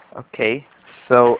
Okay, so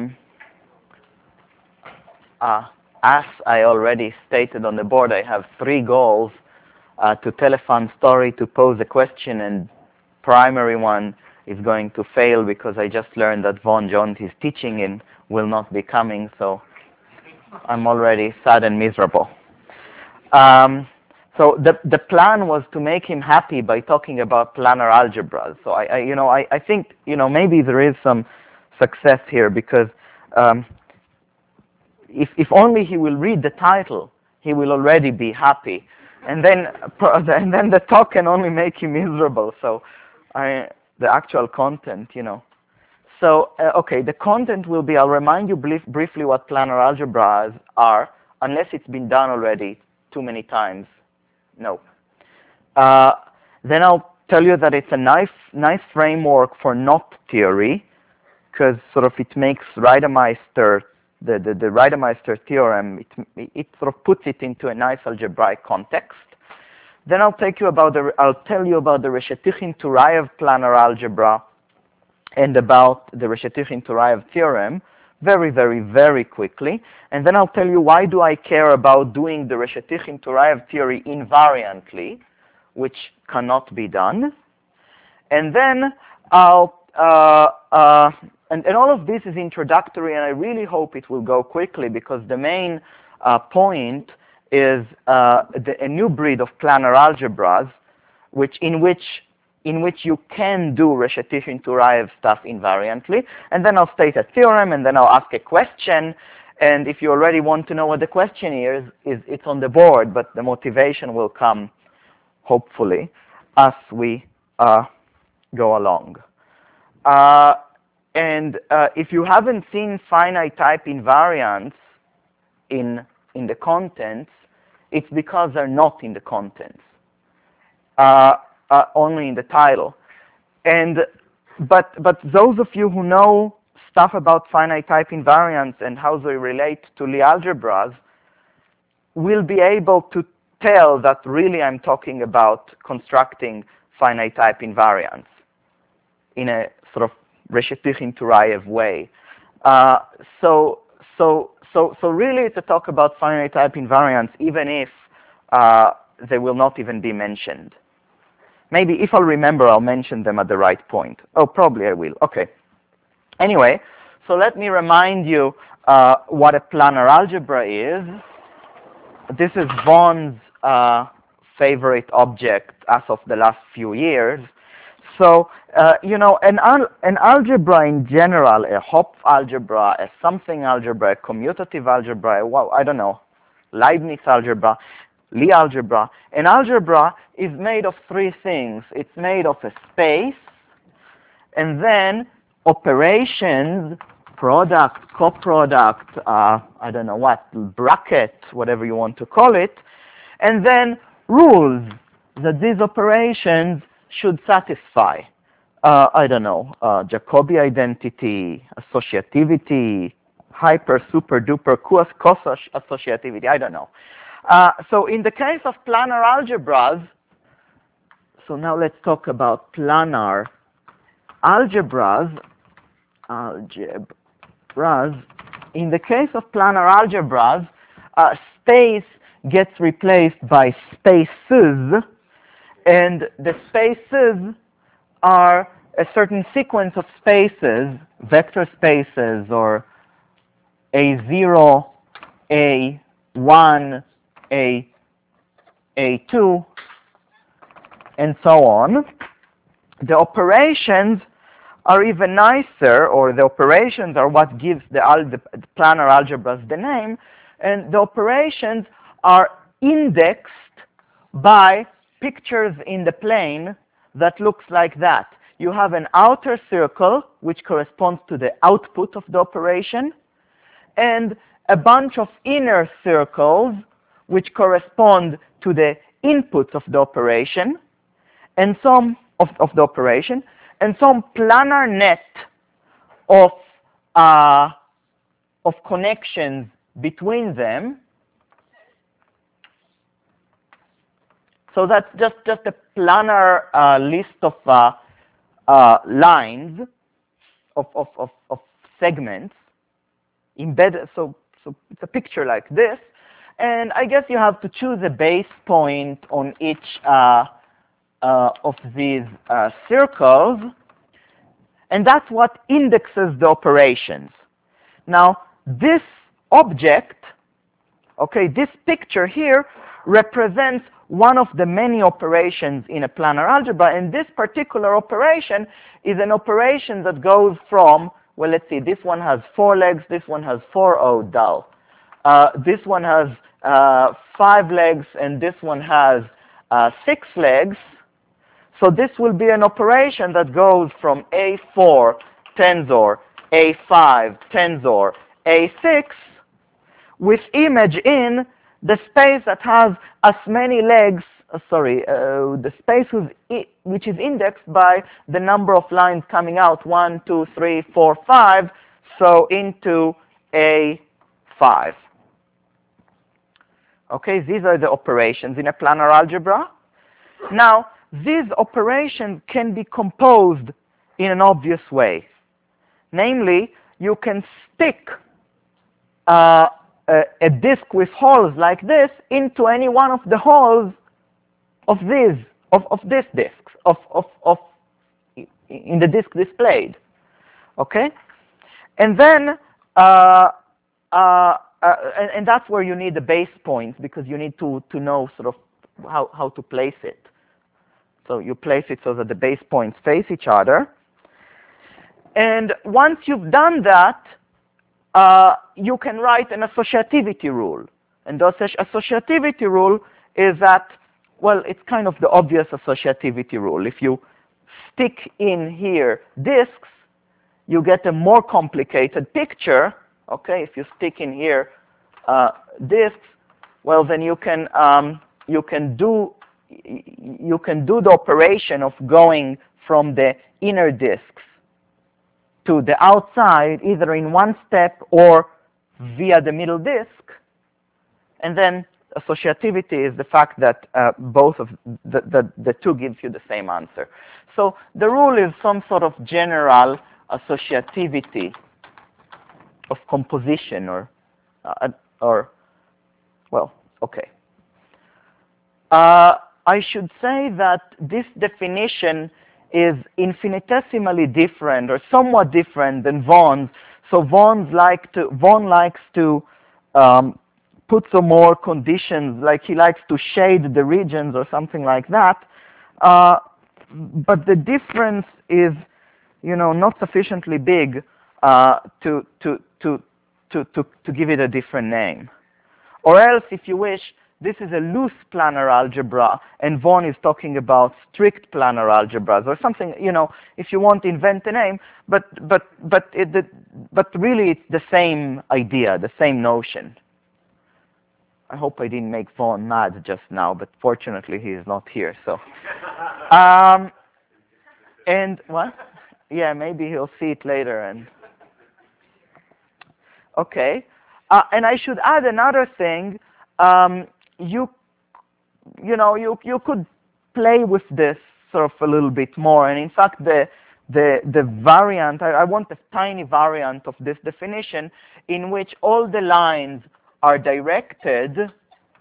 as I already stated on the board, I have three goals: to tell a fun story, to pose a question, and primary one is going to fail because I just learned that Von Jones is teaching and will not be coming, so I'm already sad and miserable. Um, so the plan was to make him happy by talking about planar algebras. So I think maybe there is some success here because um, if only he will read the title, he will already be happy, and then the talk can only make him miserable. So the actual content. So, okay, the content will be, I'll remind you briefly what planar algebras are, unless it's been done already too many times. No. Uh, then I'll tell you that it's a nice framework for knot theory, because sort of it makes Reidemeister, the Reidemeister theorem, it sort of puts it into a nice algebraic context. Then I'll tell you about the Reshetikhin-Turayev planar algebra, and about the Reshetikhin-Turayev theorem very, very, very quickly. And then I'll tell you why do I care about doing the Reshetikhin-Turayev theory invariantly, which cannot be done. And then and all of this is introductory, and I really hope it will go quickly because the main point is a new breed of planar algebras, in which you can do Reshetikhin-Turayev stuff invariantly. And then I'll state a theorem, and then I'll ask a question. And if you already want to know what the question is it's on the board, but the motivation will come, hopefully, as we go along. And if you haven't seen finite type invariants in the contents, it's because they're not in the contents, only in the title. And but those of you who know stuff about finite type invariants and how they relate to Lie algebras will be able to tell that really I'm talking about constructing finite type invariants in a sort of Reshetikhin-Turayev way. So really it's a talk about finite type invariants, even if they will not even be mentioned. Maybe if I'll remember, I'll mention them at the right point. Oh, probably I will. Okay. Anyway, so let me remind you what a planar algebra is. This is Von's favorite object as of the last few years. So, an algebra in general, a Hopf algebra, a something algebra, a commutative algebra, well, I don't know, Leibniz algebra, Lie algebra. An algebra is made of three things. It's made of a space, and then operations, product, coproduct, I don't know what, bracket, whatever you want to call it, and then rules that these operations should satisfy. I don't know, Jacobi identity, associativity, hyper, super, duper, cos associativity, I don't know. So in the case of planar algebras, so now let's talk about planar algebras. In the case of planar algebras, space gets replaced by spaces, and the spaces are a certain sequence of spaces, vector spaces, or A0, A1, A2, and so on. The operations are even nicer, or the operations are what gives the planar algebras the name, and the operations are indexed by pictures in the plane that looks like that. You have an outer circle, which corresponds to the output of the operation, and a bunch of inner circles, which correspond to the inputs of the operation, and some of the operation, and some planar net of connections between them. So that's just a planar list of lines. of segments embedded. So it's a picture like this. And I guess you have to choose a base point on each of these circles. And that's what indexes the operations. Now, this object, okay, this picture here represents one of the many operations in a planar algebra. And this particular operation is an operation that goes from, well, let's see, this one has 4 legs, this one has 4, oh, dull. This one has 5 legs, and this one has 6 legs. So this will be an operation that goes from A4 tensor, A5 tensor, A6, with image in the space that has as many legs, the space which is indexed by the number of lines coming out, 1, 2, 3, 4, 5, so into A5. Okay, these are the operations in a planar algebra. Now, these operations can be composed in an obvious way. Namely, you can stick a disk with holes like this into any one of the holes of this disk, in the disk displayed. Okay? And then, and that's where you need the base points, because you need to know sort of how to place it. So you place it so that the base points face each other. And once you've done that, you can write an associativity rule. And the associativity rule is that, well, it's kind of the obvious associativity rule. If you stick in here disks, you get a more complicated picture. Okay, if you stick in here disks, well, then you can do the operation of going from the inner disks to the outside, either in one step or via the middle disk. And then associativity is the fact that both of the two gives you the same answer. So the rule is some sort of general associativity of composition, or well, okay. I should say that this definition is infinitesimally different, or somewhat different, than Vaughan's. So Vaughan likes to put some more conditions, like he likes to shade the regions or something like that. But the difference is, not sufficiently big to give it a different name. Or else, if you wish, this is a loose planar algebra, and Vaughan is talking about strict planar algebras, or something. If you want to invent a name, but really it's the same idea, the same notion. I hope I didn't make Vaughan mad just now, but fortunately he is not here. So, and what? Yeah, maybe he'll see it later. And okay, and I should add another thing. You could play with this sort of a little bit more, and in fact, the variant, I want a tiny variant of this definition in which all the lines are directed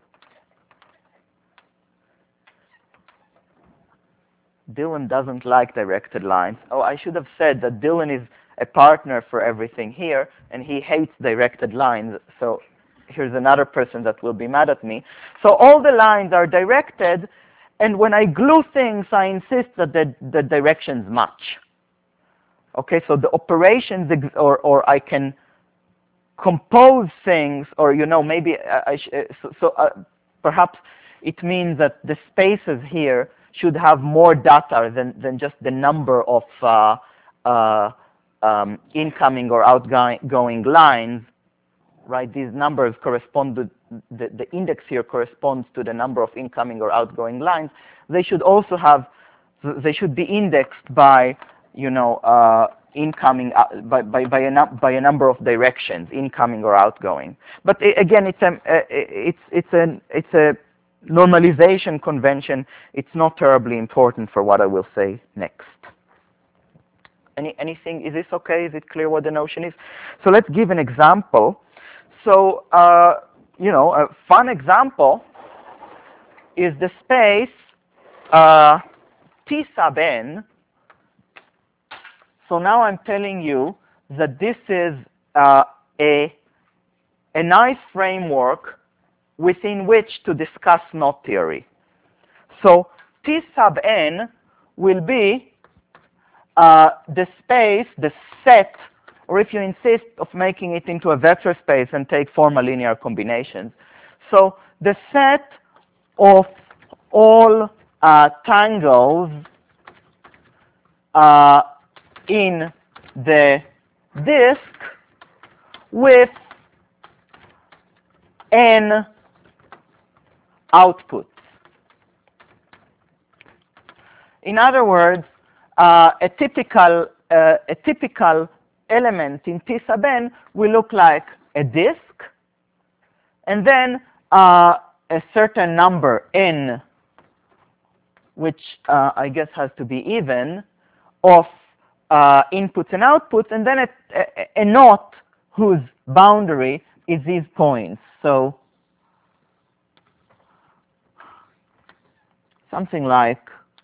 Dylan doesn't like directed lines. Oh, I should have said that Dylan is a partner for everything here, and he hates directed lines. So here's another person that will be mad at me. So all the lines are directed, and when I glue things, I insist that the directions match. Okay, so the operations, or I can compose things, or maybe perhaps it means that the spaces here should have more data than just the number of incoming or outgoing lines, right? These numbers correspond to the index here corresponds to the number of incoming or outgoing lines. They should also they should be indexed by incoming by a number of directions, incoming or outgoing. But again, it's a normalization convention. It's not terribly important for what I will say next. Anything? Is this okay? Is it clear what the notion is? So let's give an example. So, a fun example is the space T sub n. So now I'm telling you that this is a nice framework within which to discuss knot theory. So T sub n will be the space, the set, or if you insist of making it into a vector space and take formal linear combinations. So the set of all tangles in the disk with n outputs. In other words, a typical element in T sub n will look like a disk, and then a certain number n, which I guess has to be even, of inputs and outputs, and then a knot whose boundary is these points. So something like,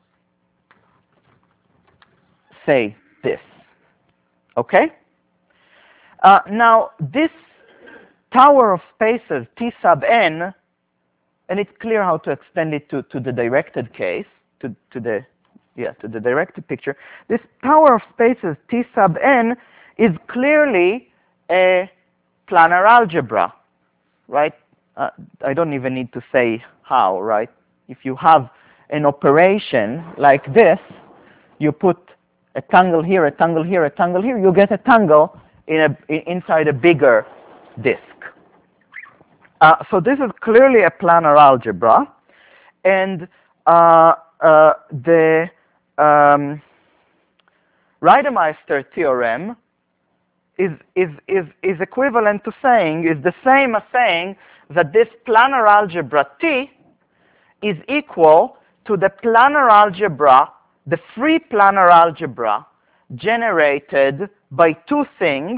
say, this. Okay? Now, this tower of spaces, T sub n, and it's clear how to extend it to the directed case, to the directed picture. This tower of spaces, T sub n, is clearly a planar algebra, right? I don't even need to say how, right? If you have an operation like this, you put a tangle here, a tangle here, a tangle here, you get a tangle inside a bigger disk. So this is clearly a planar algebra, and the Reidemeister theorem is equivalent to saying, is the same as saying that this planar algebra T is equal to the planar algebra, the free planar algebra generated by two things,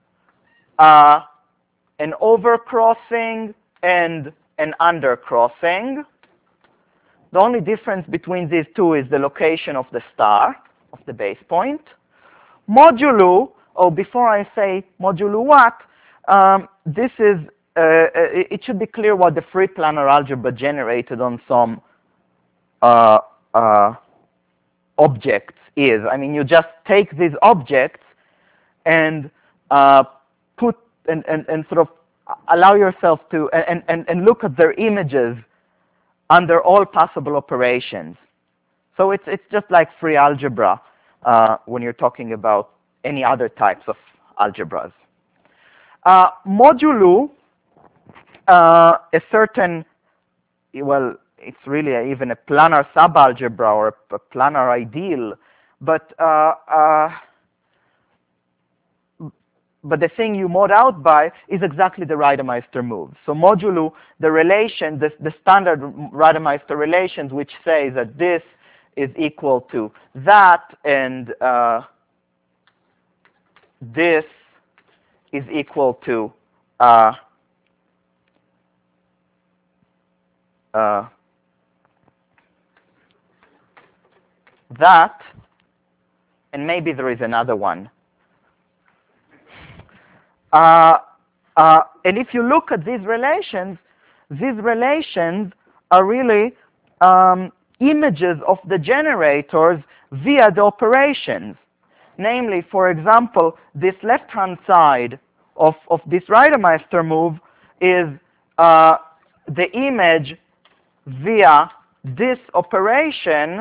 an overcrossing and an undercrossing. The only difference between these two is the location of the star, of the base point. Modulo, before I say modulo what, this is, it should be clear what the free planar algebra generated on some objects is. I mean, you just take these objects and put and sort of allow yourself to and look at their images under all possible operations. So it's just like free algebra when you're talking about any other types of algebras. Modulo a certain, well, it's really even a planar subalgebra or a planar ideal, but the thing you mod out by is exactly the Reidemeister move. So modulo the relation, the standard Reidemeister relations, which say that this is equal to that, and this is equal to that, and maybe there is another one. And if you look at these relations are really images of the generators via the operations. Namely, for example, this left-hand side of this Reidemeister move is the image via this operation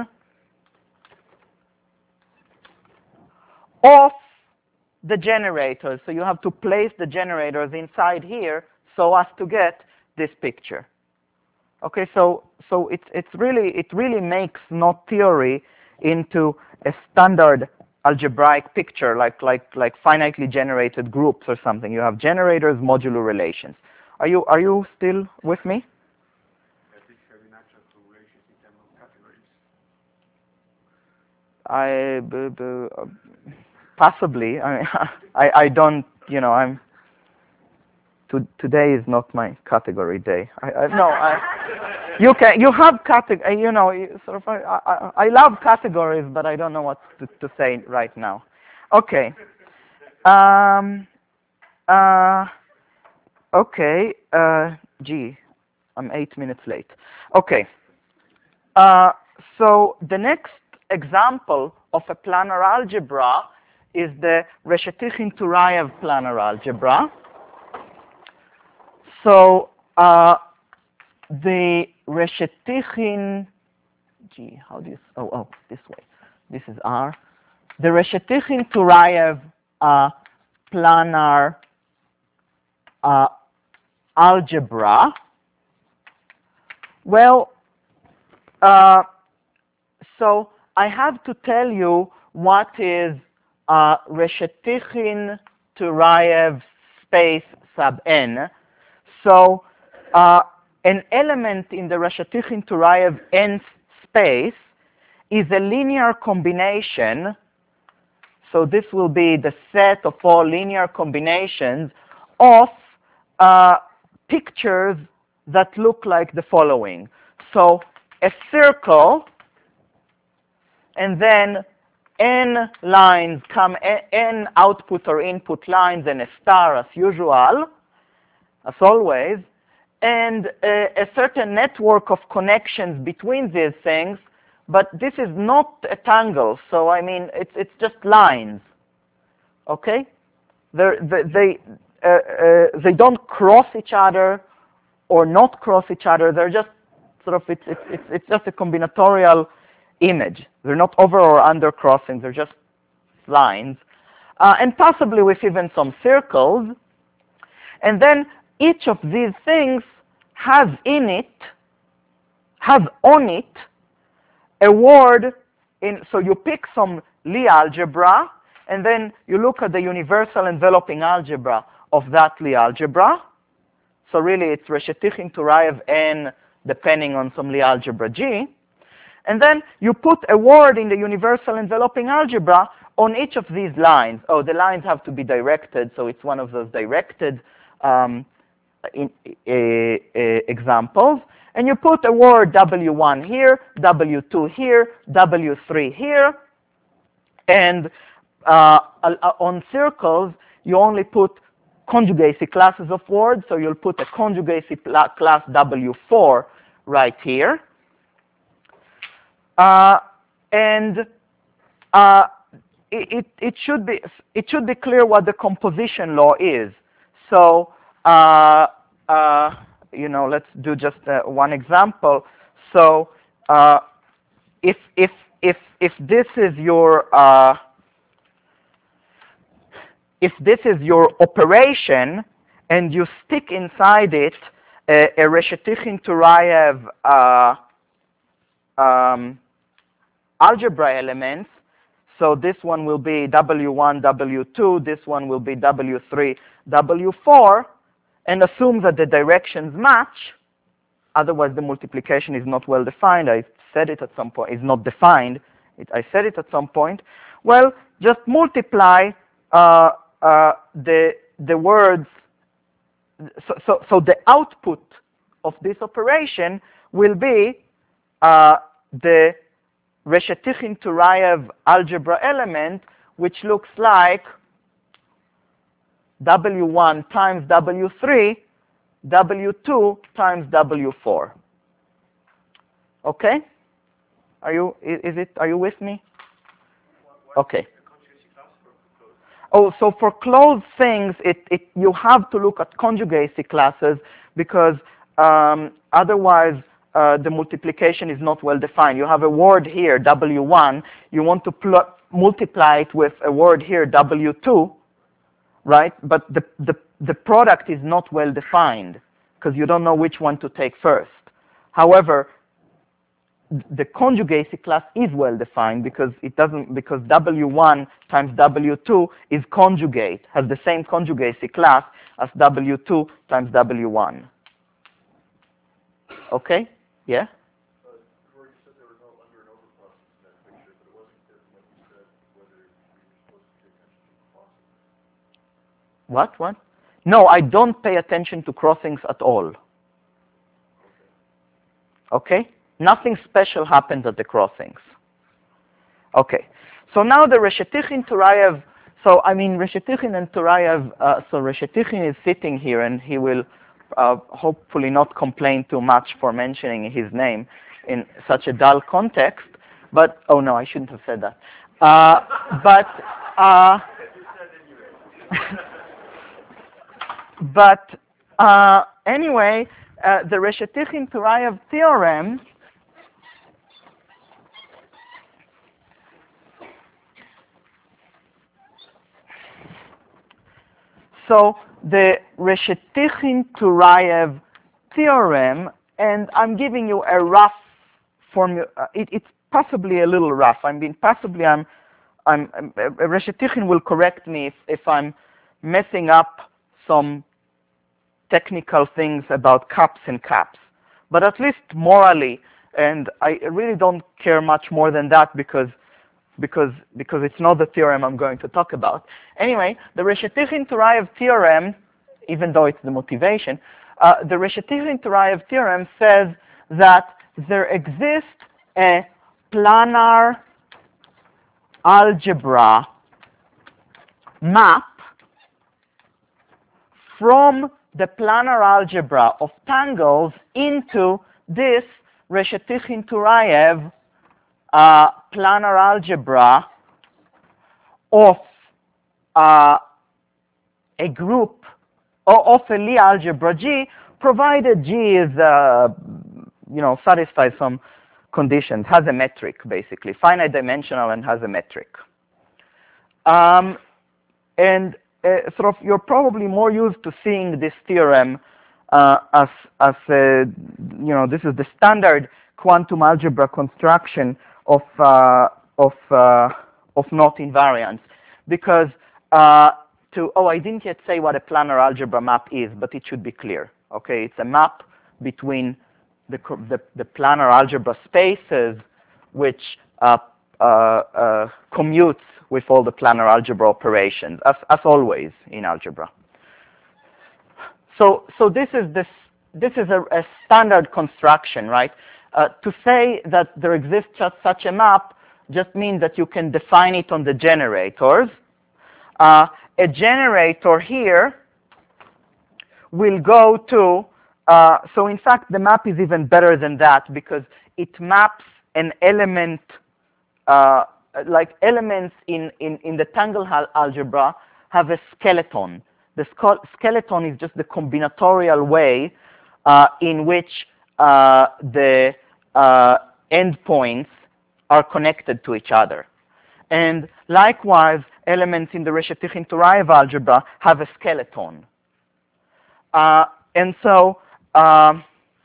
of the generators. So you have to place the generators inside here so as to get this picture. Okay, so it really makes knot theory into a standard algebraic picture, like finitely generated groups or something. You have generators, modulo relations. Are you still with me? Possibly. I don't, today is not my category day. No, you have category, sort of, I love categories, but I don't know what to say right now. Okay. Um, uh, okay. Gee, I'm 8 minutes late. Okay. Uh, so the next example of a planar algebra is the Reshetikhin-Turayev planar algebra. So the Reshetikhin, how do you, this way. This is R. The Reshetikhin-Turayev planar algebra. Well, so I have to tell you what is Reshetikhin-Turayev space sub n. So an element in the Reshetikhin-Turayev n space is a linear combination. So this will be the set of all linear combinations of pictures that look like the following. So a circle, and then n lines come, n output or input lines, and a star as usual, as always, and a certain network of connections between these things. But this is not a tangle, so I mean it's just lines. Okay, they don't cross each other or not cross each other. They're just sort of it's just a combinatorial image. They're not over or under crossing. They're just lines, and possibly with even some circles. And then each of these things has on it a word in. So you pick some Lie algebra, and then you look at the universal enveloping algebra of that Lie algebra. So really, it's Reshetikhin-Turayev n depending on some Lie algebra G. And then you put a word in the universal enveloping algebra on each of these lines. Oh, the lines have to be directed, so it's one of those directed examples. And you put a word W1 here, W2 here, W3 here. And on circles, you only put conjugacy classes of words, so you'll put a conjugacy class W4 right here. And it should be clear what the composition law is. So let's do just one example. So if this is your operation, and you stick inside it a Reshetikhin-Turayev algebra elements. So this one will be W1, W2. This one will be W3, W4. And assume that the directions match. Otherwise, the multiplication is not well defined. I said it at some point. It's not defined. I said it at some point. Well, just multiply the words. So the output of this operation will be the Reshetikhin-Turayev algebra element, which looks like W1 times W3, W2 times W4. Okay? Are you with me? Okay. Oh, so for closed things, you have to look at conjugacy classes, because otherwise the multiplication is not well defined. You have a word here, W1. You want to multiply it with a word here, W2, right? But the product is not well defined, because you don't know which one to take first. However, the conjugacy class is well defined, because W1 times W2 is conjugate, has the same conjugacy class as W2 times W1. Okay? Yeah? What? What? No, I don't pay attention to crossings at all. Okay? Nothing special happens at the crossings. Okay. So now the Reshetikhin Turayev, so I mean Reshetikhin and Turayev, so Reshetikhin is sitting here and he will hopefully not complain too much for mentioning his name in such a dull context. But, oh no, I shouldn't have said that. Anyway, the Reshetikhin Turayev theorem so the Reshetikhin Turayev theorem, and I'm giving you a rough formula. It's possibly a little rough. Reshetikhin will correct me if I'm messing up some technical things about cups and caps. But at least morally, and I really don't care much more than that because it's not the theorem I'm going to talk about. Anyway, the Reshetikhin Turayev theorem, even though it's the motivation, the Reshetikhin Turayev theorem says that there exists a planar algebra map from the planar algebra of tangles into this Reshetikhin Turayev planar algebra of a group of a Lie algebra G, provided G is satisfies some conditions, has a metric basically, finite dimensional and has a metric. Sort of you're probably more used to seeing this theorem as this is the standard quantum algebra construction of knot invariance, because I didn't yet say what a planar algebra map is, but it should be clear. Okay, it's a map between the planar algebra spaces which commutes with all the planar algebra operations, as always in algebra. So this is a standard construction, right? To say that there exists just such a map just means that you can define it on the generators. A generator here will go to, so in fact the map is even better than that because it maps an element, like elements in the Tangle algebra have a skeleton. The skeleton is just the combinatorial way in which the endpoints are connected to each other. And likewise, elements in the Reshetikhin Turayev algebra have a skeleton. And so the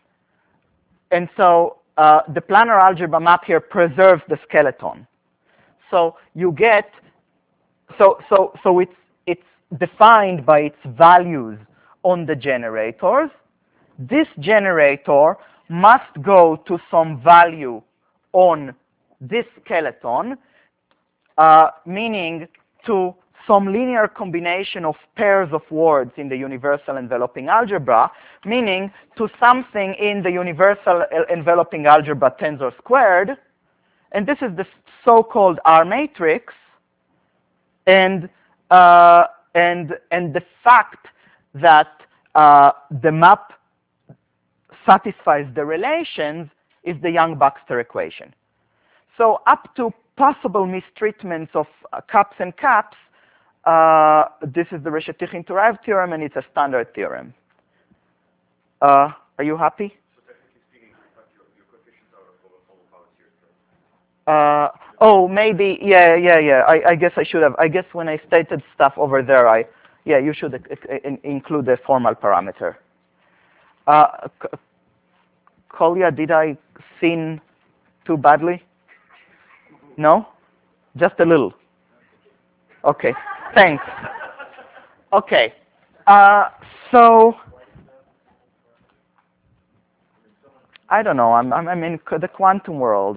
planar algebra map here preserves the skeleton. So you get, so it's defined by its values on the generators. This generator must go to some value on this skeleton, meaning to some linear combination of pairs of words in the universal enveloping algebra, meaning to something in the universal enveloping algebra tensor squared. And this is the so-called R matrix. And the fact that the map satisfies the relations is the Yang-Baxter equation. So up to possible mistreatments of cups and caps, this is the Reshetikhin Turayev theorem, and it's a standard theorem. Are you happy? So technically speaking, your coefficients are of all powers here. Oh, maybe, yeah. I guess I should have. I guess when I stated stuff over there, you should include the formal parameter. Kolya, did I sin too badly? No? Just a little. Okay, thanks. Okay, so I don't know. I'm in the quantum world.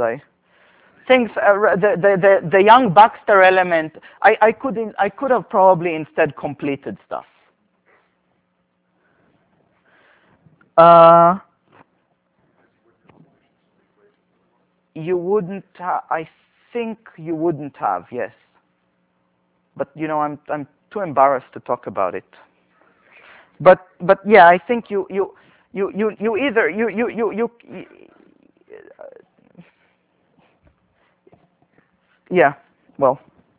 The Yang-Baxter element. I could have probably instead completed stuff. Uh, you wouldn't. I think you wouldn't have. Yes, but I'm too embarrassed to talk about it. But yeah, I think you either yeah. Well,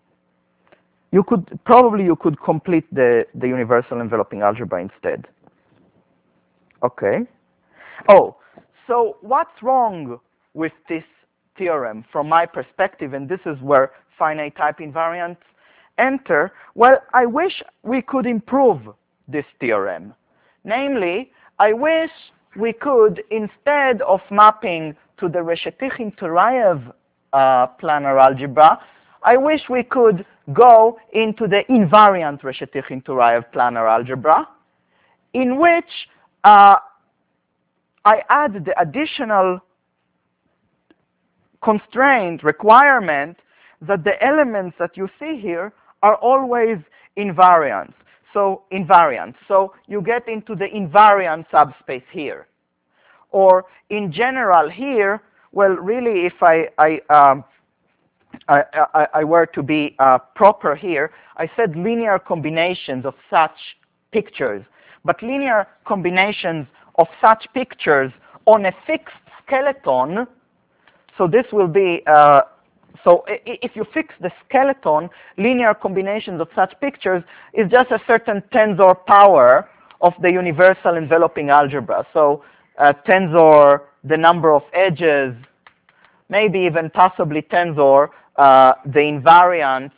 you could complete the universal enveloping algebra instead. Okay. Oh, so what's wrong with this theorem from my perspective, and this is where finite type invariants enter? Well, I wish we could improve this theorem. Namely, I wish we could, instead of mapping to the Reshetikhin-Turayev planar algebra, I wish we could go into the invariant Reshetikhin-Turayev planar algebra, in which I add the additional constraint requirement that the elements that you see here are always invariants. So you get into the invariant subspace here. Or in general here, well, really, if I were to be proper here, I said linear combinations of such pictures. But linear combinations of such pictures on a fixed skeleton, so this will be, so if you fix the skeleton, linear combinations of such pictures is just a certain tensor power of the universal enveloping algebra. So tensor, the number of edges, maybe even possibly tensor, the invariance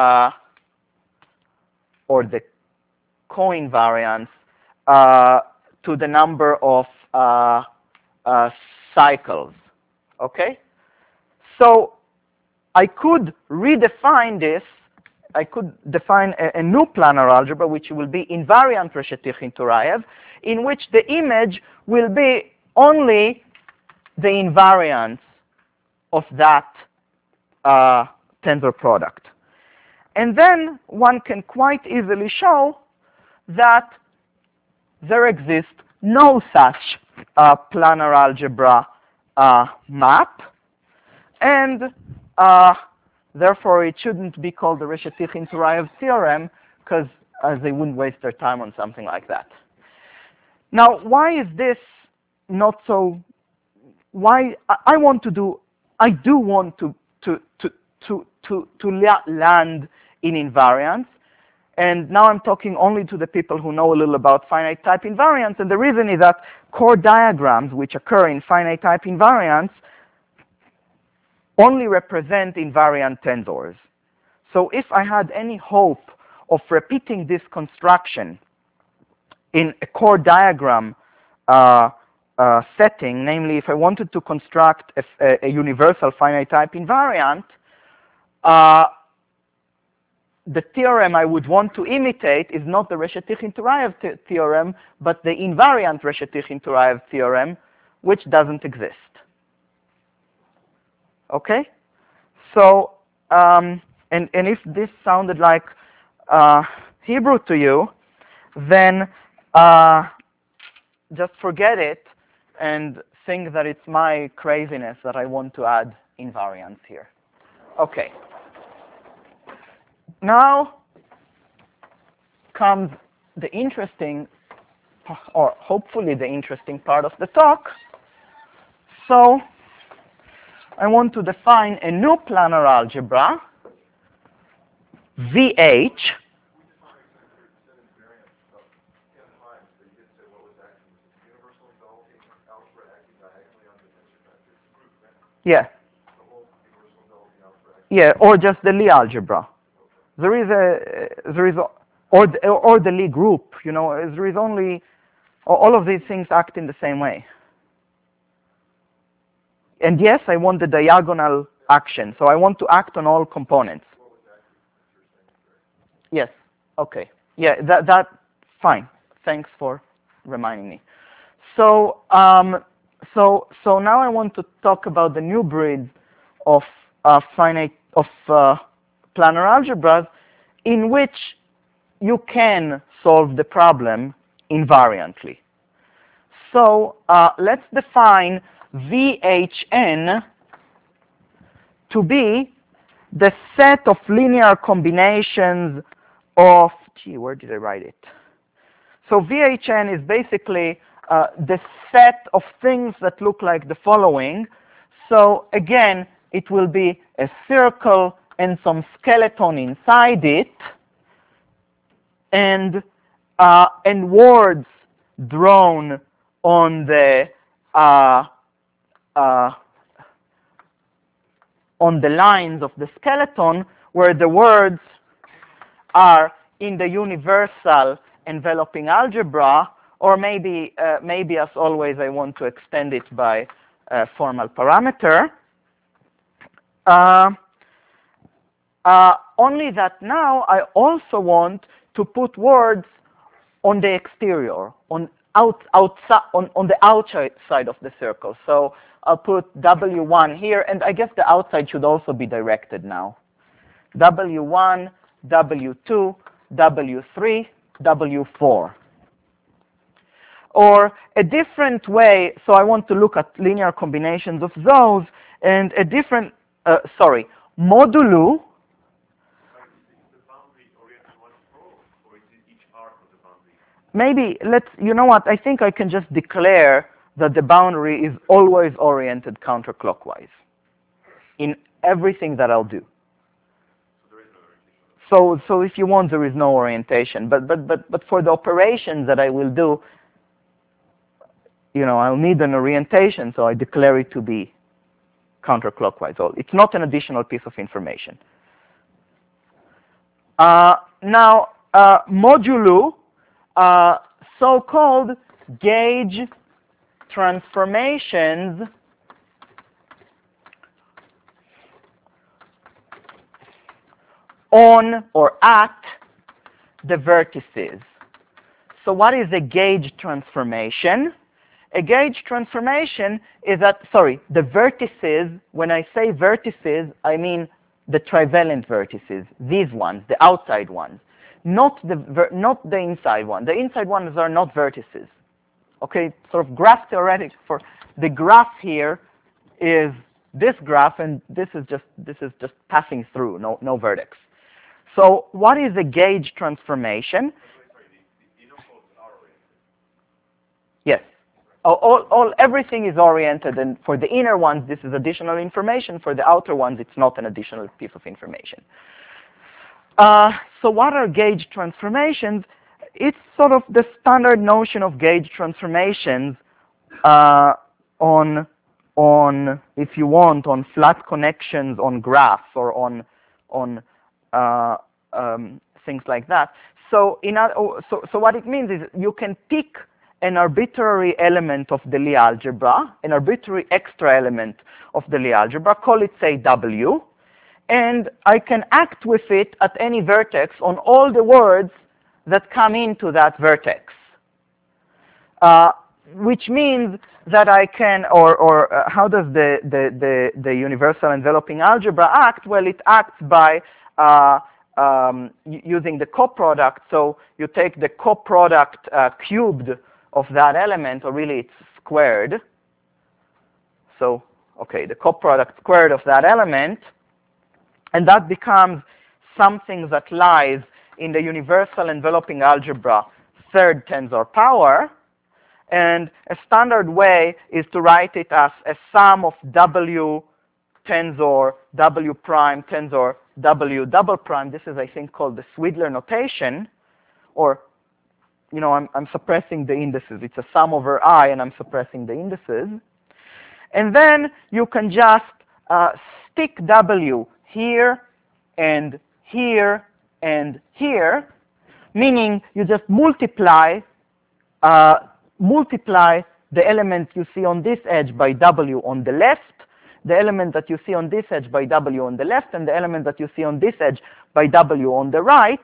or the co-invariance to the number of cycles. Okay? So I could redefine this. I could define a new planar algebra, which will be invariant Reshetikhin-Turayev, in which the image will be only the invariance of that tensor product. And then one can quite easily show that there exists no such planar algebra map, and therefore it shouldn't be called the Reshetikhin-Turayev theorem, because they wouldn't waste their time on something like that. Now, why is this not so? Why I do want to land in invariance. And now I'm talking only to the people who know a little about finite type invariance. And the reason is that core diagrams which occur in finite type invariance only represent invariant tensors. So if I had any hope of repeating this construction in a core diagram setting, namely if I wanted to construct a universal finite type invariant, the theorem I would want to imitate is not the Reshetikhin-Turayev theorem, but the invariant Reshetikhin-Turayev theorem, which doesn't exist. Okay? So, and if this sounded like Hebrew to you, then just forget it and think that it's my craziness that I want to add invariance here. Okay. Now comes the interesting, or hopefully the interesting part of the talk. So I want to define a new planar algebra, VH. Yeah. Yeah, or just the Lie algebra. There is or the Lie group. There is only, all of these things act in the same way. And yes, I want the diagonal action, so I want to act on all components. Yes. Okay. Yeah. That. Fine. Thanks for reminding me. So so now I want to talk about the new breed of planar algebras in which you can solve the problem invariantly. So let's define VHN to be the set of linear combinations of, where did I write it? So VHN is basically the set of things that look like the following. So again, it will be a circle and some skeleton inside it, and words drawn on the lines of the skeleton, where the words are in the universal enveloping algebra, or maybe as always I want to extend it by a formal parameter. Only that now I also want to put words on the exterior, on the outside of the circle. So I'll put W1 here, and I guess the outside should also be directed now. W1, W2, W3, W4. Or a different way, so I want to look at linear combinations of those, and a different, modulo. Maybe you know what, I think I can just declare that the boundary is always oriented counterclockwise in everything that I'll do. So if you want, there is no orientation, but for the operations that I will do, I'll need an orientation, so I declare it to be counterclockwise. So it's not an additional piece of information. Now, modulo so-called gauge transformations on or at the vertices. So what is a gauge transformation? A gauge transformation is that, the vertices, when I say vertices, I mean the trivalent vertices, these ones, the outside ones, not the inside one. The inside ones are not vertices. Okay, sort of graph theoretic for the graph here is this graph, and this is just passing through, no vertex. So what is a gauge transformation? Yes. Everything is oriented, and for the inner ones, this is additional information. For the outer ones, it's not an additional piece of information. So what are gauge transformations? It's sort of the standard notion of gauge transformations on, if you want, on flat connections on graphs or on things like that. So what it means is you can pick an arbitrary element of the Lie algebra, an arbitrary extra element of the Lie algebra, call it, say, W, and I can act with it at any vertex on all the words that come into that vertex. Which means that I can, how does the universal enveloping algebra act? Well, it acts by using the coproduct. So you take the coproduct cubed of that element, or really it's squared. So, okay, the coproduct squared of that element, and that becomes something that lies in the universal enveloping algebra third tensor power. And a standard way is to write it as a sum of W tensor, W prime tensor, W double prime. This is, I think, called the Swidler notation, or I'm suppressing the indices. It's a sum over I, and I'm suppressing the indices. And then you can just stick W here and here and here, meaning you just multiply the element you see on this edge by W on the left, the element that you see on this edge by W on the left, and the element that you see on this edge by W on the right,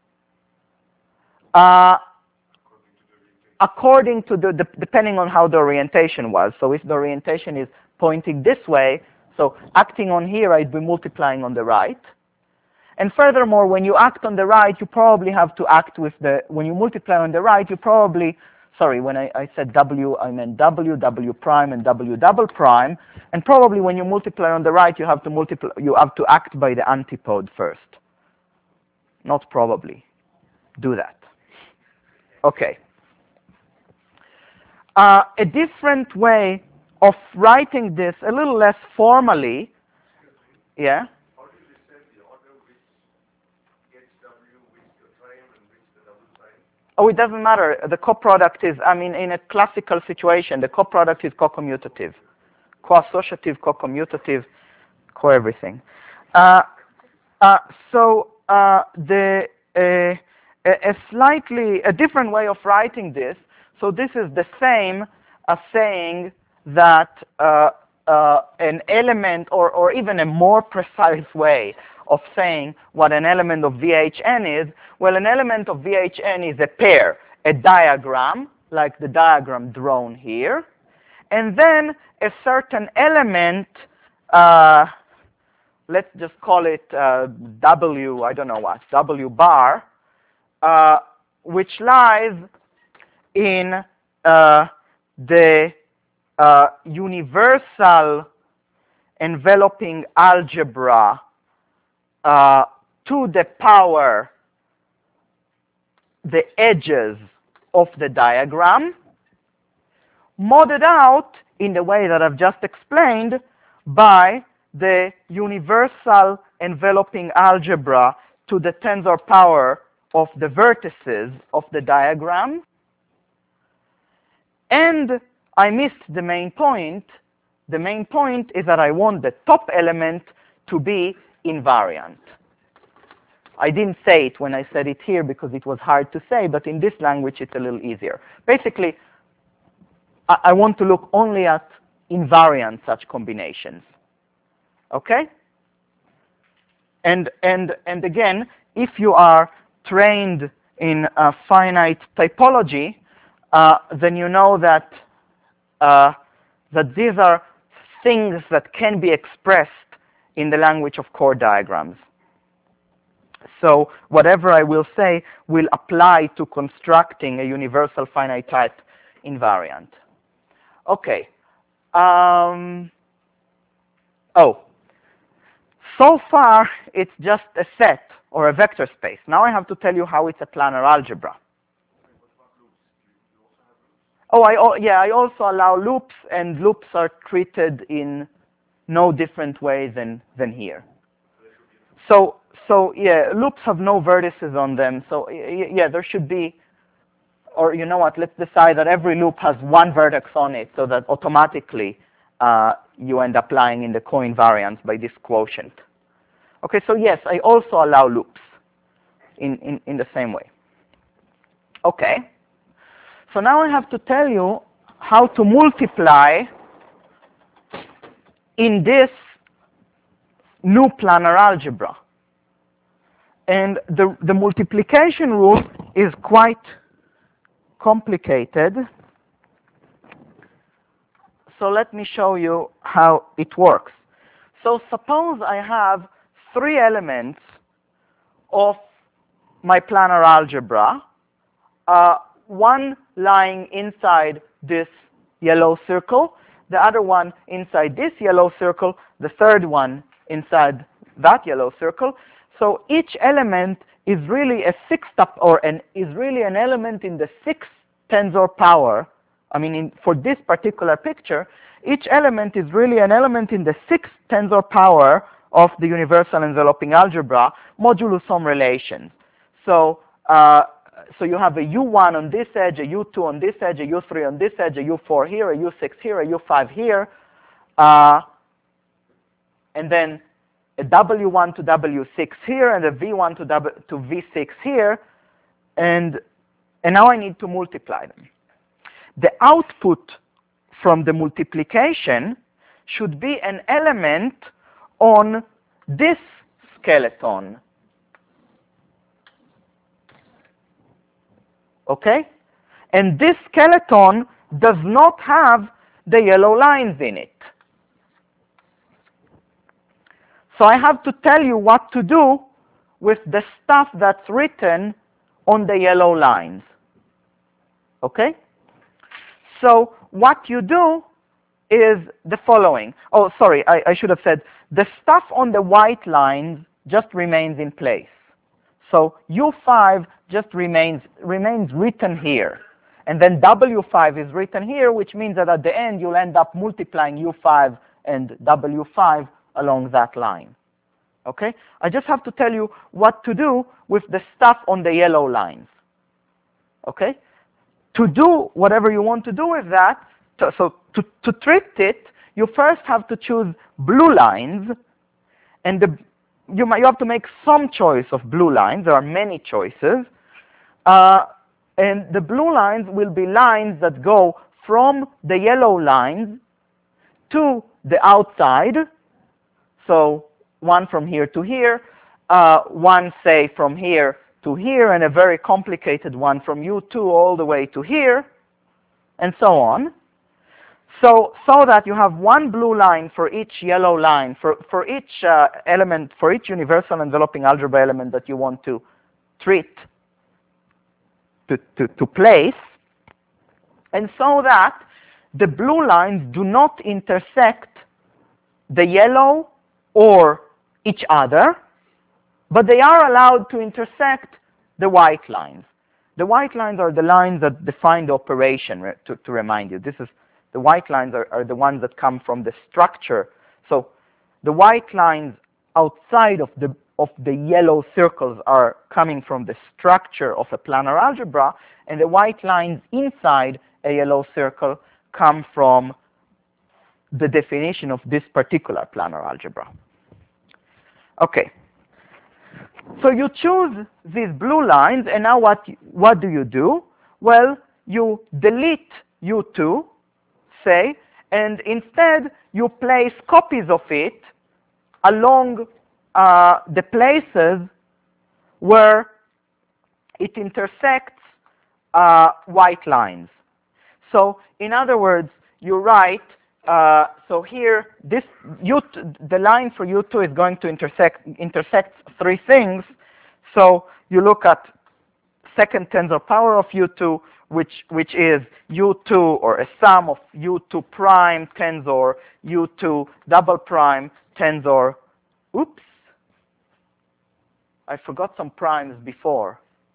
according to depending on how the orientation was. So if the orientation is pointing this way, so acting on here, I'd be multiplying on the right. And furthermore, when you act on the right, you probably have to act with when you multiply on the right, you probably sorry, when I said W, I meant W, W prime, and W double prime. And probably when you multiply on the right, you have to act by the antipode first. Not probably. Do that. Okay. A different way of writing this, a little less formally, yeah? How do you decide the order which gets W, which the prime, and which the double prime? Oh, it doesn't matter. The coproduct is, I mean, in a classical situation, the coproduct is co-commutative. Co-associative, co-commutative, co-everything. A different way of writing this. So this is the same as saying that an element, or even a more precise way of saying what an element of VHN is. Well, an element of VHN is a pair, a diagram, like the diagram drawn here, and then a certain element, let's just call it W, I don't know what, W bar, which lies in the universal enveloping algebra to the power the edges of the diagram, modded out in the way that I've just explained by the universal enveloping algebra to the tensor power of the vertices of the diagram. And I missed the main point. The main point is that I want the top element to be invariant. I didn't say it when I said it here because it was hard to say, but in this language it's a little easier. Basically, I want to look only at invariant such combinations. Okay? And again, if you are trained in finite typology, then you know that that these are things that can be expressed in the language of chord diagrams. So whatever I will say will apply to constructing a universal finite type invariant. Okay. So far it's just a set or a vector space. Now I have to tell you how it's a planar algebra. Oh, I also allow loops, and loops are treated in no different way than here. So yeah, loops have no vertices on them. So yeah, there should be, or you know what, let's decide that every loop has one vertex on it so that automatically you end up lying in the co-invariance by this quotient. Okay, so yes, I also allow loops in the same way. Okay. So now I have to tell you how to multiply in this new planar algebra. And the multiplication rule is quite complicated. So let me show you how it works. So suppose I have 3 elements of my planar algebra, one lying inside this yellow circle, the other one inside this yellow circle, the third one inside that yellow circle. So each element is really a sixth up, is really an element in the 6th tensor power. I mean, for this particular picture, each element is really an element in the 6th tensor power of the universal enveloping algebra modulo some relations. So so you have a U1 on this edge, a U2 on this edge, a U3 on this edge, a U4 here, a U6 here, a U5 here, and then a W1 to W6 here, and a V1 to V6 here, and now I need to multiply them. The output from the multiplication should be an element on this skeleton. Okay? And this skeleton does not have the yellow lines in it. So I have to tell you what to do with the stuff that's written on the yellow lines. Okay? So what you do is the following. Oh, sorry, I should have said the stuff on the white lines just remains in place. So U5 just remains written here. And then W5 is written here, which means that at the end you'll end up multiplying U5 and W5 along that line. Okay? I just have to tell you what to do with the stuff on the yellow lines. Okay? To do whatever you want to do with that, to treat it, you first have to choose blue lines, and you have to make some choice of blue lines. There are many choices. And the blue lines will be lines that go from the yellow lines to the outside. So one from here to here, one, say, from here to here, and a very complicated one from U2 all the way to here, and so on. So that you have one blue line for each yellow line, for each element, for each universal enveloping algebra element that you want to treat, to place, and so that the blue lines do not intersect the yellow or each other, but they are allowed to intersect the white lines. The white lines are the lines that define the operation, to remind you. The white lines are the ones that come from the structure. So the white lines outside of the yellow circles are coming from the structure of a planar algebra, and the white lines inside a yellow circle come from the definition of this particular planar algebra. Okay. So you choose these blue lines, and now what do you do? Well, you delete U2, say, and instead you place copies of it along the places where it intersects white lines. So in other words, you write, so here, the line for U2 is going to intersect three things. So you look at second tensor power of U2, which is U2, or a sum of U2 prime tensor U2 double prime tensor. Oops, I forgot some primes before.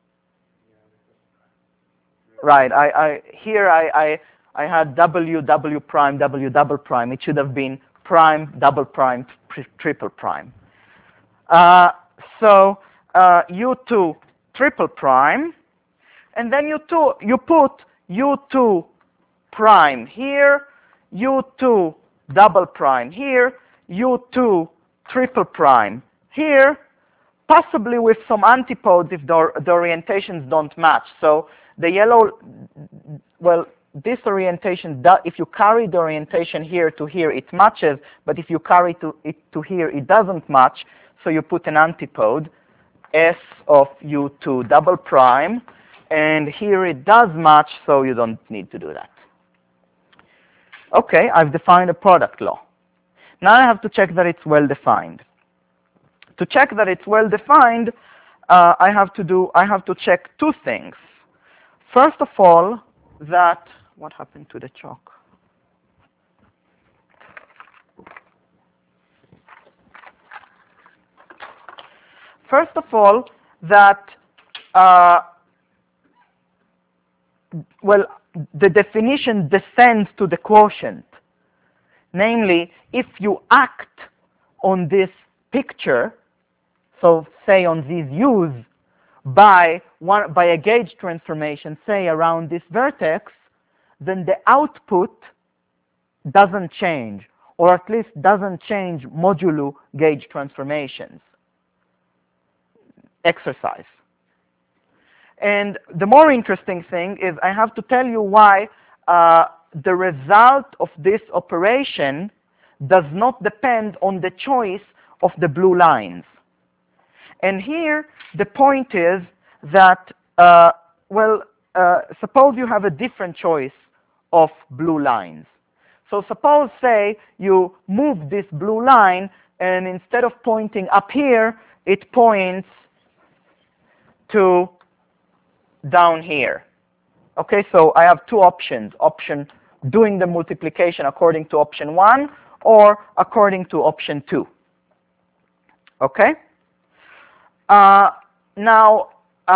Right, here I had W prime, W double prime. It should have been prime, double prime, triple prime. So U2 triple prime, and then you put U2 prime here, U2 double prime here, U2 triple prime here, possibly with some antipodes if the orientations don't match. So the yellow, well, this orientation, if you carry the orientation here to here, it matches, but if you carry it to here, it doesn't match, so you put an antipode, S of U2 double prime, and here it does match, so you don't need to do that. Okay, I've defined a product law. Now I have to check that it's well defined. To check that it's well defined, I have to check two things. First of all, what happened to the chalk? First of all, well, the definition descends to the quotient. Namely, if you act on this picture, so say on these U's, by a gauge transformation, say around this vertex, then the output doesn't change, or at least doesn't change modulo gauge transformations. Exercise. And the more interesting thing is I have to tell you why the result of this operation does not depend on the choice of the blue lines. And here, the point is that, suppose you have a different choice of blue lines. So suppose, say, you move this blue line, and instead of pointing up here, it points to down here. Okay, so I have two options. Option doing the multiplication according to option 1 or according to option 2. Okay? Now,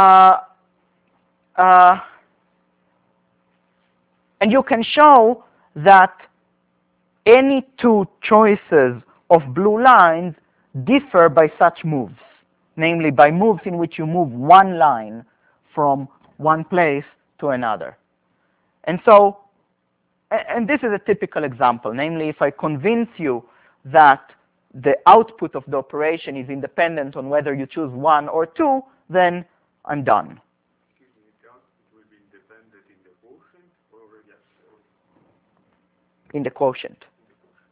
and you can show that any two choices of blue lines differ by such moves, namely by moves in which you move one line from one place to another. And so, and this is a typical example, namely if I convince you that the output of the operation is independent on whether you choose 1 or 2, then I'm done. Excuse me, the output will be independent in the quotient or yes, or In the quotient. in the quotient.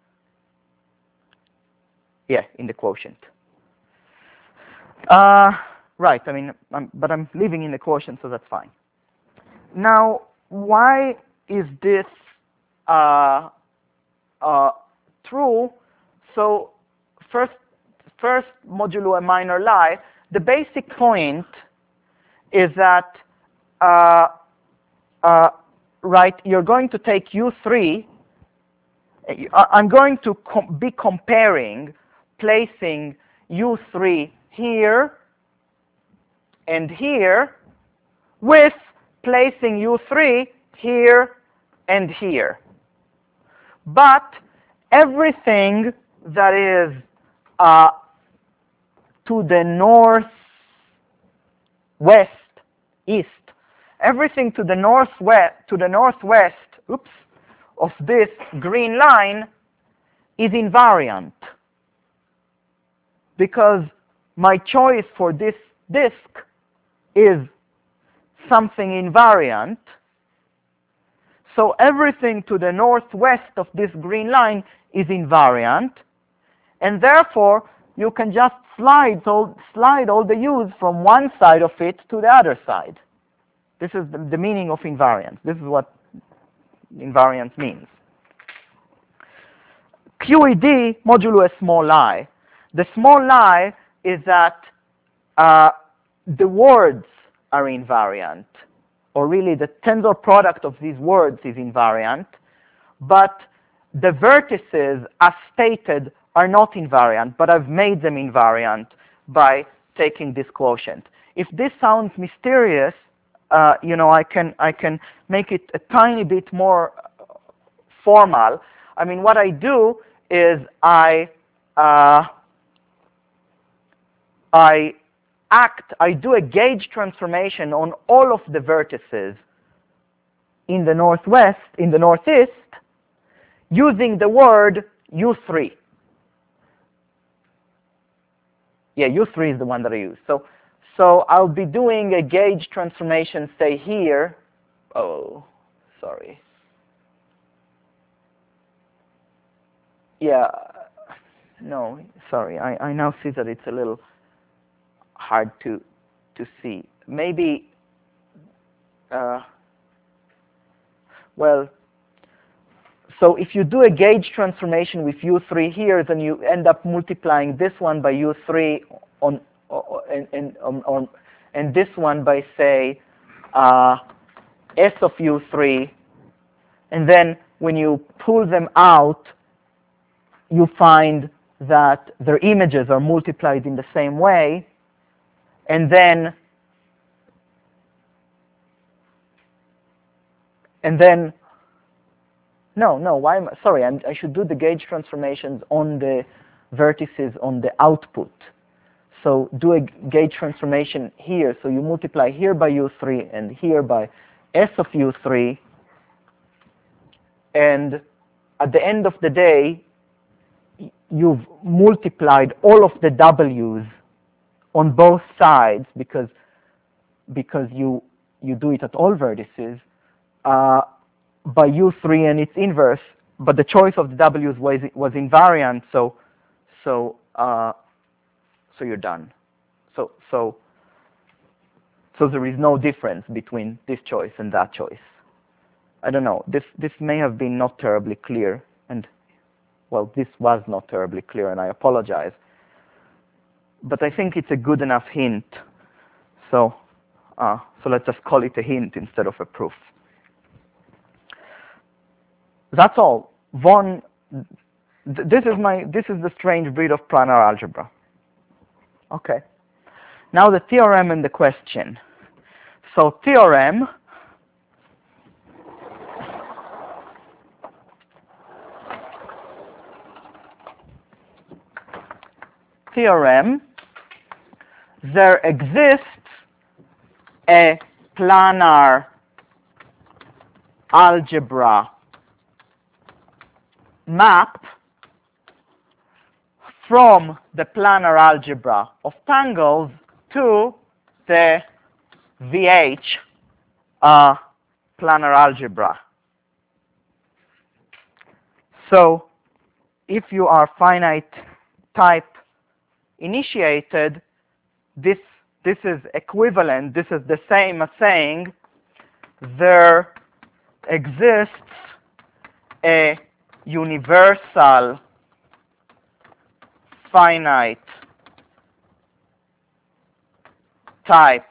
Yeah, in the quotient. Right, I mean, but I'm leaving in the quotient, so that's fine. Now, why is this true? So first modulo a minor lie. The basic point is that right, you're going to take U3. I'm going to be comparing, placing U3 here and here with placing U3 here and here. But everything that is to the northwest, east, everything to the northwest, oops, of this green line is invariant, because my choice for this disk is something invariant. So everything to the northwest of this green line is invariant, and therefore you can just slide all the u's from one side of it to the other side. This is the meaning of invariance. This is what invariance means. QED modulo a small lie. The small lie is that the words are invariant, or really the tensor product of these words is invariant, but the vertices as stated are not invariant, but I've made them invariant by taking this quotient. If this sounds mysterious, you know, I can make it a tiny bit more formal. I mean, what I do is I do a gauge transformation on all of the vertices in the northwest, in the northeast, using the word U3. Yeah, U3 is the one that I use. So I'll be doing a gauge transformation, say here. Oh, sorry. Yeah, no, sorry. I now see that it's a little hard to see. Maybe, well, so if you do a gauge transformation with U3 here, then you end up multiplying this one by U3 and this one by, say, S of U3. And then when you pull them out, you find that their images are multiplied in the same way. And then no, why am I, sorry, I should do the gauge transformations on the vertices on the output. So do a gauge transformation here. So you multiply here by U3 and here by S of U3. And at the end of the day, you've multiplied all of the W's on both sides because you do it at all vertices by U3 and its inverse, but the choice of the W's was invariant, so you're done. So there is no difference between this choice and that choice. I don't know. This may have been not terribly clear, and well, this was not terribly clear, and I apologize. But I think it's a good enough hint. So So let's just call it a hint instead of a proof. That's all. This is the strange breed of planar algebra. Okay. Now the theorem and the question. So theorem there exists a planar algebra map from the planar algebra of tangles to the VH planar algebra. So if you are finite type initiated, this is equivalent, this is the same as saying there exists a universal finite type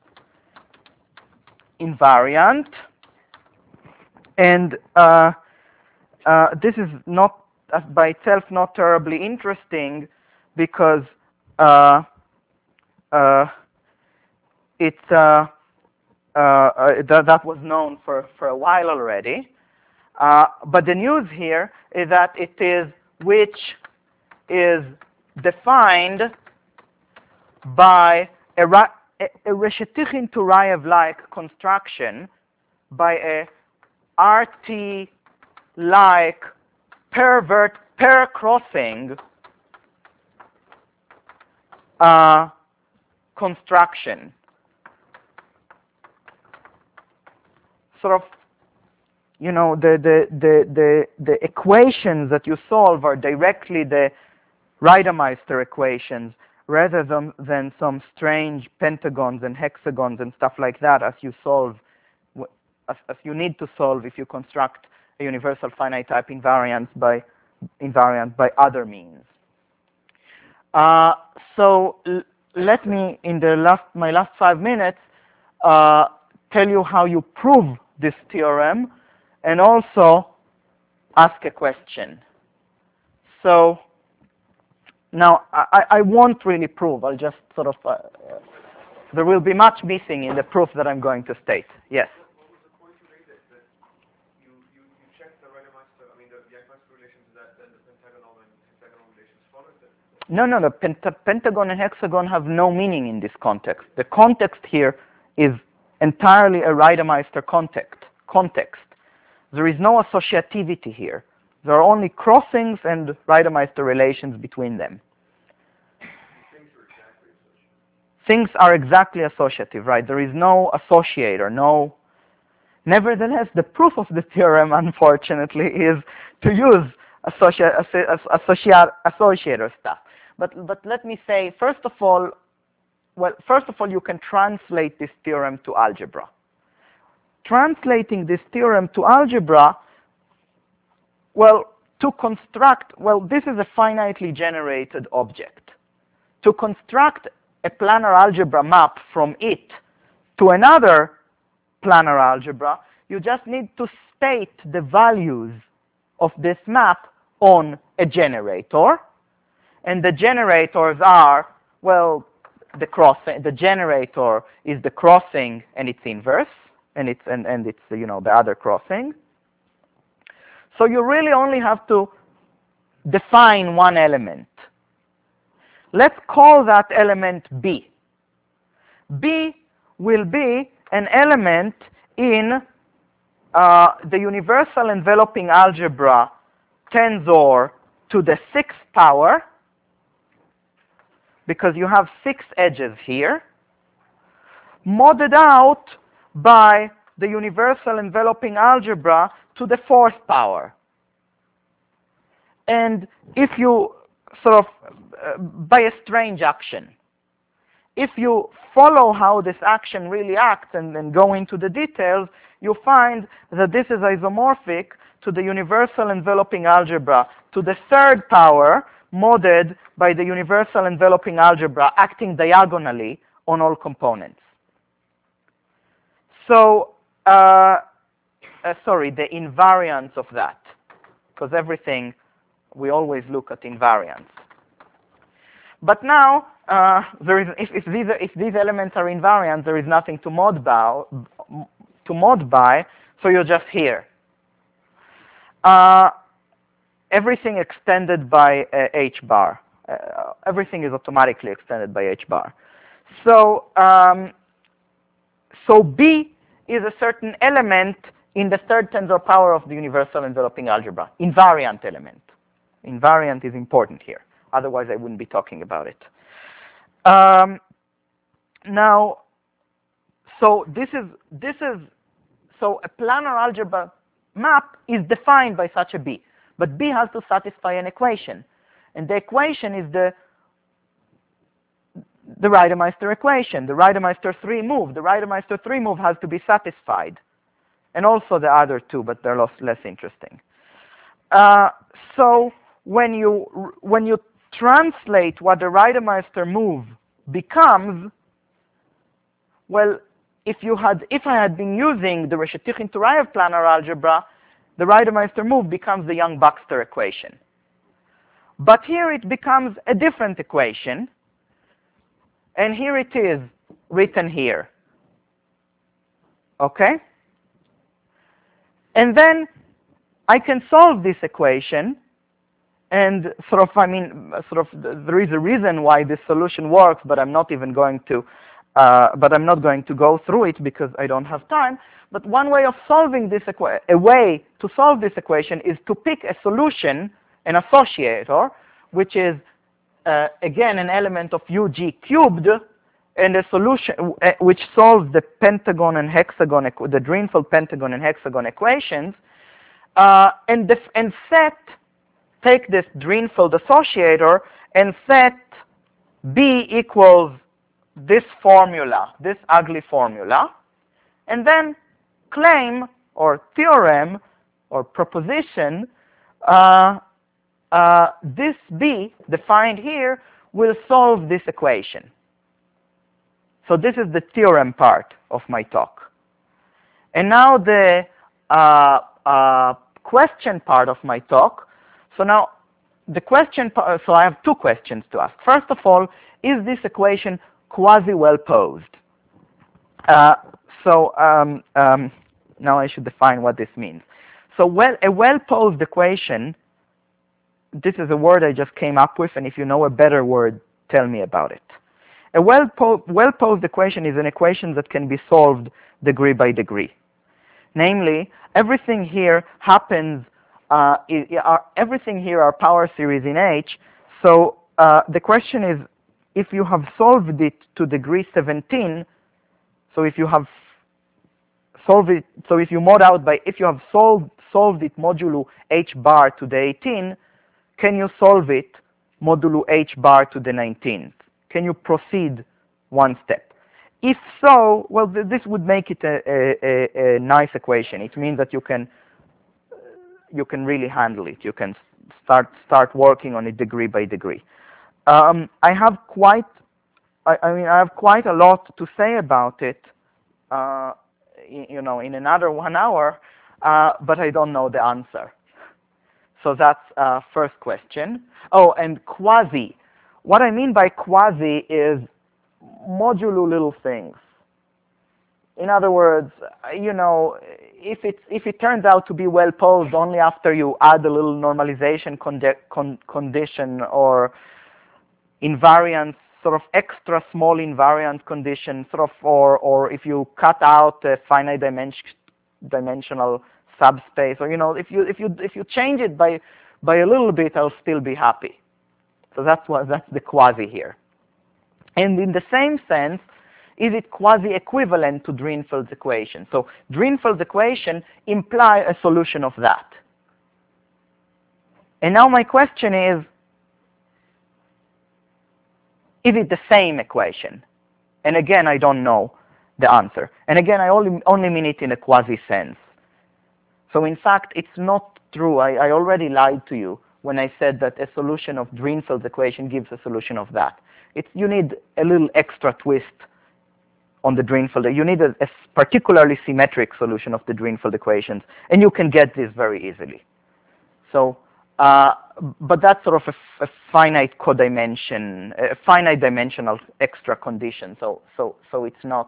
invariant, and this is not by itself not terribly interesting because that was known for a while already. But the news here is that it is which is defined by a Reshetikhin Turayev-like construction by a RT-like pair crossing construction. Sort of, you know, the equations that you solve are directly the Reidemeister equations rather than some strange pentagons and hexagons and stuff like that as you solve, as you need to solve if you construct a universal finite type invariant by other means. So let me, in my last 5 minutes, tell you how you prove this theorem and also ask a question. So now I won't really prove. I'll just sort of, there will be much missing in the proof that I'm going to state. Yes? What was the point you made that you checked the Reidemeister, I mean the Yank-Meister relations, that then the pentagonal and hexagonal relations followed it? No, the pentagon and hexagon have no meaning in this context. The context here is entirely a Reidemeister context. There is no associativity here. There are only crossings and Reidemeister relations between them. Things are exactly associative, right? There is no associator, no. Nevertheless, the proof of the theorem, unfortunately, is to use associator stuff. But let me say, first of all, you can translate this theorem to algebra. Translating this theorem to algebra, to construct, this is a finitely generated object. To construct a planar algebra map from it to another planar algebra, you just need to state the values of this map on a generator. And the generators are, the generator is the crossing and its inverse, and it's the other crossing. So you really only have to define one element. Let's call that element B. B will be an element in the universal enveloping algebra tensor to the 6th power, because you have 6 edges here, modded out by the universal enveloping algebra to the 4th power. And if you sort of, by a strange action, if you follow how this action really acts and then go into the details, you find that this is isomorphic to the universal enveloping algebra to the 3rd power, modded by the universal enveloping algebra acting diagonally on all components. So, sorry, the invariance of that, because everything, we always look at invariance. But now, there is, if these elements are invariant, there is nothing to mod by, so you're just here. Everything extended by h bar. Everything is automatically extended by h bar. So, so B is a certain element in the third tensor power of the universal enveloping algebra, invariant element. Invariant is important here. Otherwise, I wouldn't be talking about it. Now, so so a planar algebra map is defined by such a B, but B has to satisfy an equation, and the equation is the Reidemeister equation, the Reidemeister 3 move. The Reidemeister 3 move has to be satisfied, and also the other two, but they're less interesting. So when you translate what the Reidemeister move becomes, well, if I had been using the Reshetikhin-Turayev planar algebra, the Reidemeister move becomes the Young-Baxter equation. But here it becomes a different equation, and here it is written here. Okay? And then I can solve this equation, and there is a reason why this solution works, but I'm not even going to, go through it because I don't have time. But one way of solving this a way to solve this equation is to pick a solution, an associator, which is again an element of UG cubed, and a solution which solves the pentagon and hexagon, the Drinfeld pentagon and hexagon equations, and take this Drinfeld associator and set B equals this formula, this ugly formula, and then claim or theorem or proposition this B defined here will solve this equation. So this is the theorem part of my talk. And now the question part of my talk. So now the question part, so I have two questions to ask. First of all, is this equation quasi-well posed? Now I should define what this means. So a well-posed equation, this is a word I just came up with, and if you know a better word, tell me about it. A well-posed equation is an equation that can be solved degree by degree. Namely, everything here happens, everything here are power series in H, so the question is, if you have solved it to degree 17, so if you have solved it, so if you mod out by, if you have solved it modulo H bar to the 18, can you solve it modulo H bar to the 19th? Can you proceed one step? If so, well, this would make it a nice equation. It means that you can really handle it. You can start working on it degree by degree. I have quite a lot to say about it, in another 1 hour, but I don't know the answer. So that's first question. Oh, and quasi. What I mean by quasi is modulo little things. In other words, if it turns out to be well posed only after you add a little normalization condition or invariance, sort of extra small invariant condition, sort of, or if you cut out a finite dimensional subspace, or if you change it by a little bit, I'll still be happy. So that's the quasi here. And in the same sense, is it quasi-equivalent to Drinfeld's equation? So Drinfeld's equation imply a solution of that. And now my question is it the same equation? And again, I don't know the answer. And again, I only mean it in a quasi sense. So in fact, it's not true. I already lied to you when I said that a solution of Drinfeld's equation gives a solution of that. You need a little extra twist on the Greenfield. You need a particularly symmetric solution of the Greenfield equations, and you can get this very easily. So, but that's sort of a finite codimension, a finite dimensional extra condition. So it's not.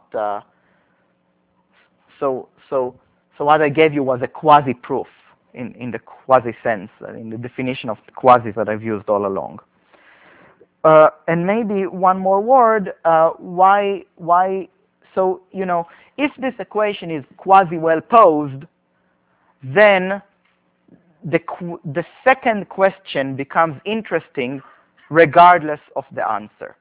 So what I gave you was a quasi-proof in the quasi sense, in the definition of quasi that I've used all along. And maybe one more word, why, so, if this equation is quasi-well posed, then the second question becomes interesting regardless of the answer.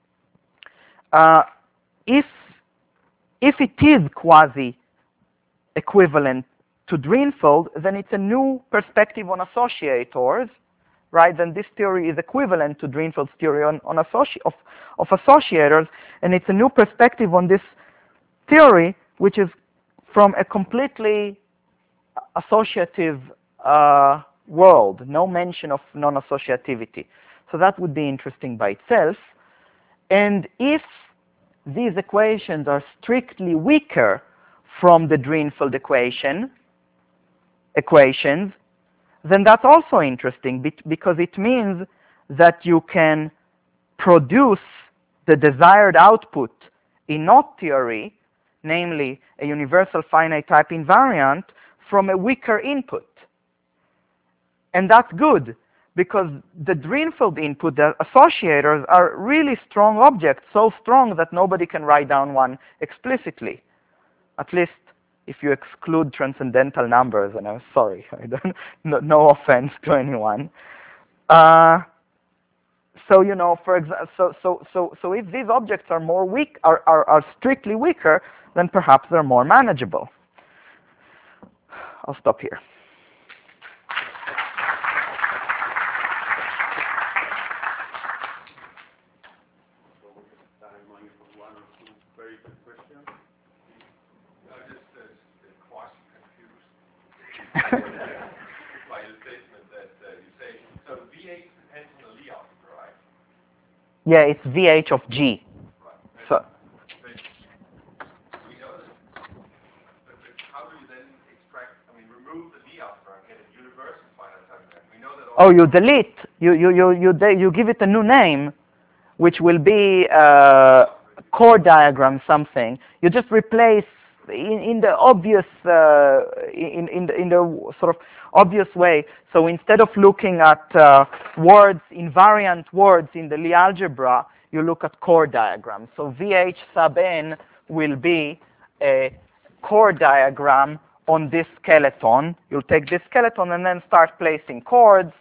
If it is quasi-equivalent to Greenfield, then it's a new perspective on associators, right? Then this theory is equivalent to Greenfield's theory of associators, and it's a new perspective on this theory, which is from a completely associative world, no mention of non-associativity. So that would be interesting by itself. And if these equations are strictly weaker from the Greenfield equations, then that's also interesting because it means that you can produce the desired output in knot theory, namely a universal finite type invariant, from a weaker input. And that's good because the Greenfield input, the associators, are really strong objects, so strong that nobody can write down one explicitly, at least if you exclude transcendental numbers, and I'm sorry, no offense to anyone. So for example, so if these objects are more weak, are strictly weaker, then perhaps they're more manageable. I'll stop here. By the statement that you say, so VH depends on the Lie algebra, right? Yeah, it's VH of G. Right. So we know that. But how do you then extract? I mean, remove the Lie algebra and get a universal finite type vector. We know that. Oh, you delete. You give it a new name, which will be chord diagram something. You just replace in the obvious in the sort of obvious way. So instead of looking at words, invariant words in the Lie algebra, you look at chord diagrams. So VH sub n will be a chord diagram on this skeleton. You'll take this skeleton and then start placing chords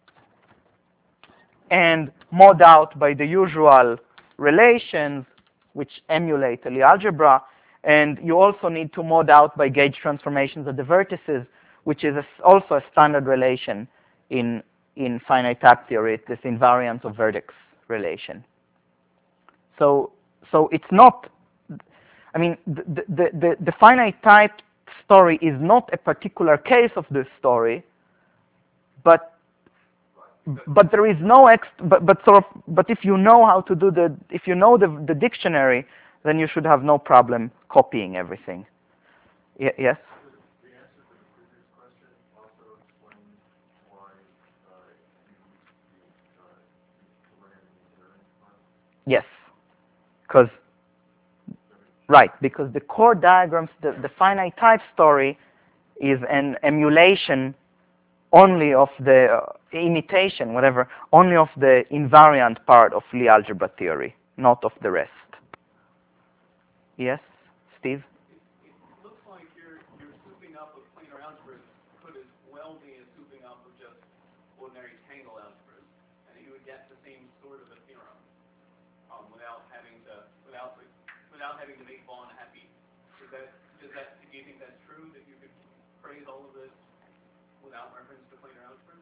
and mod out by the usual relations which emulate the Lie algebra. And you also need to mod out by gauge transformations at the vertices, which is also a standard relation in finite type theory. It's this invariance of vertex relation. So it's not, I mean, the finite type story is not a particular case of this story, but there is no but if you know how to do if you know the dictionary, then you should have no problem copying everything. Yes? The answer to the previous question also explains why Yes. Because the chord diagrams, the finite type story is an emulation only of the imitation, whatever, only of the invariant part of Lie algebra theory, not of the rest. Yes, Steve? It looks like your souping up of planar algebras could as well be a souping up of just ordinary tangle algebras, and you would get the same sort of a theorem without having to make Vaughan happy. Do you think that's true, that you could phrase all of this without reference to planar algebras?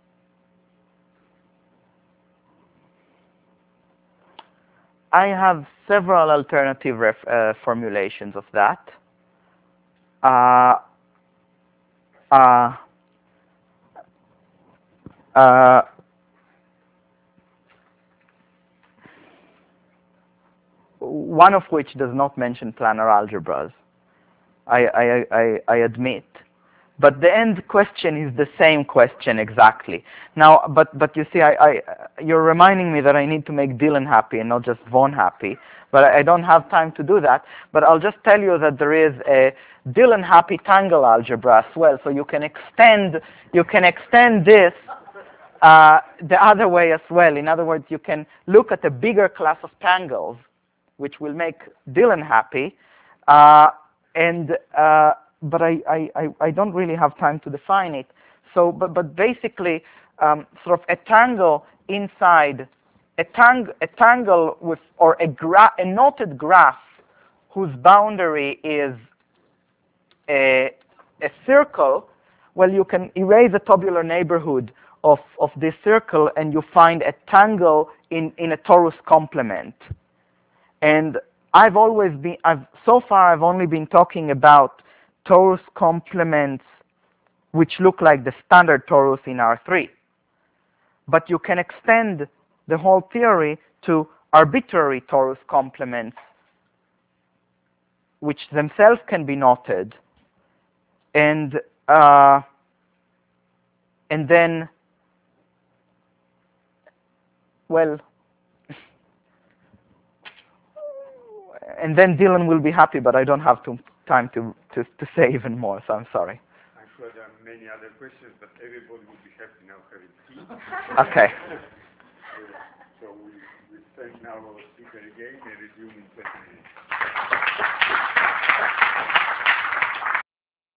I have several alternative formulations of that. one of which does not mention planar algebras. I admit. But the end question is the same question exactly. Now, but you see, you're reminding me that I need to make Dylan happy and not just Von happy. But I don't have time to do that. But I'll just tell you that there is a Dylan happy tangle algebra as well. So you can extend this the other way as well. In other words, you can look at a bigger class of tangles, which will make Dylan happy, but I don't really have time to define it. So, but basically, sort of a tangle inside a tangle with, or a knotted graph whose boundary is a circle. Well, you can erase a tabular neighborhood of this circle, and you find a tangle in a torus complement. And so far I've only been talking about torus complements which look like the standard torus in R3. But you can extend the whole theory to arbitrary torus complements, which themselves can be knotted, and then, well, and then Dylan will be happy, but I don't have time to say even more, so I'm sorry. I'm sure there are many other questions, but everybody would be happy now having tea. Okay. So we thank now our speaker again and resume in 20 minutes.